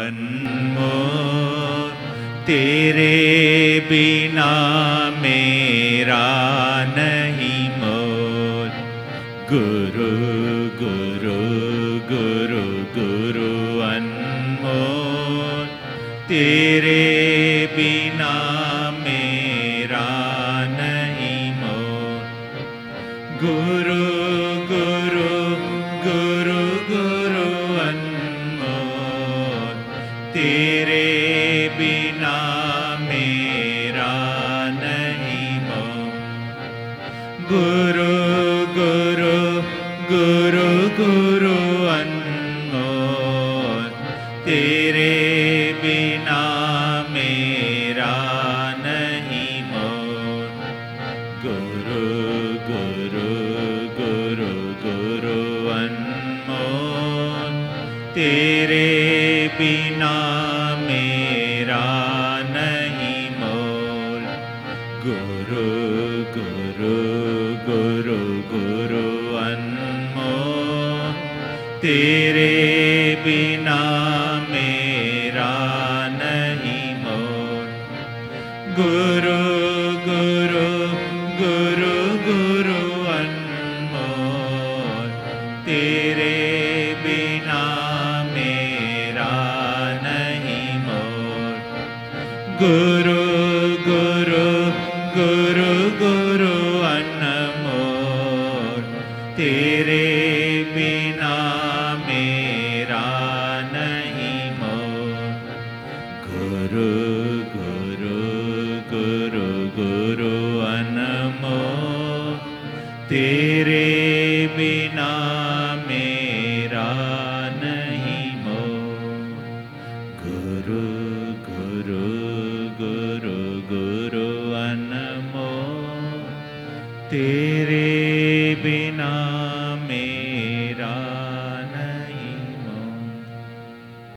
अनमोल, तेरे बिना मेरा नहीं मोल। गुरु गुरु गुरु गुरु अनमोल, तेरे बिना मेरा नहीं मोल। गुरु गुरु गुरु गुरु अनमोल, तेरे बिना मेरा नहीं मोल। गुरु गुरु गुरु गुरु अनमोल, तेरे बिना मेरा नहीं मोल। गुरु गुरु गुरु गुरु अनमोल, तेरे बिना मेरा नहीं मोल। गुरु गुरु गुरु गुरु अनमोल, तेरे बिना मेरा नहीं मोल। गुरु गुरु गुरु गुरु अनमोल, तेरे बिना मेरा नहीं मोल। गुरु गुरु गुरु गुरु अनमोल, तेरे बिना मेरा नहीं मोल। गुरु गुरु गुरु गुरु अनमोल, तेरे बिना मेरा नहीं मोल। गुरु गुरु गुरु गुरु अनमोल, तेरे बिना